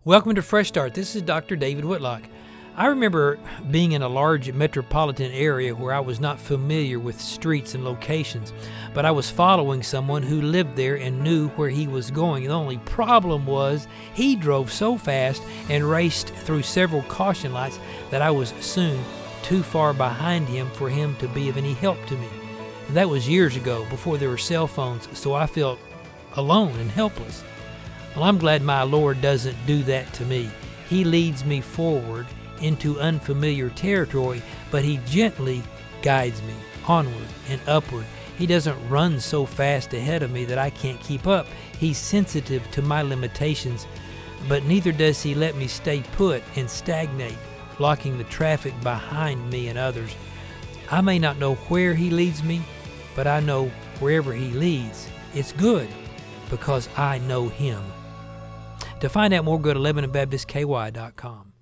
Welcome to Fresh Start. This is Dr. David Whitlock. I remember being in a large metropolitan area where I was not familiar with streets and locations, but I was following someone who lived there and knew where he was going. The only problem was he drove so fast and raced through several caution lights that I was soon too far behind him for him to be of any help to me. And that was years ago, before there were cell phones, so I felt alone and helpless. Well, I'm glad my Lord doesn't do that to me. He leads me forward into unfamiliar territory, but He gently guides me onward and upward. He doesn't run so fast ahead of me that I can't keep up. He's sensitive to my limitations, but neither does He let me stay put and stagnate, blocking the traffic behind me and others. I may not know where He leads me, but I know wherever He leads, it's good because I know Him. To find out more, go to LebanonBaptistKY.com.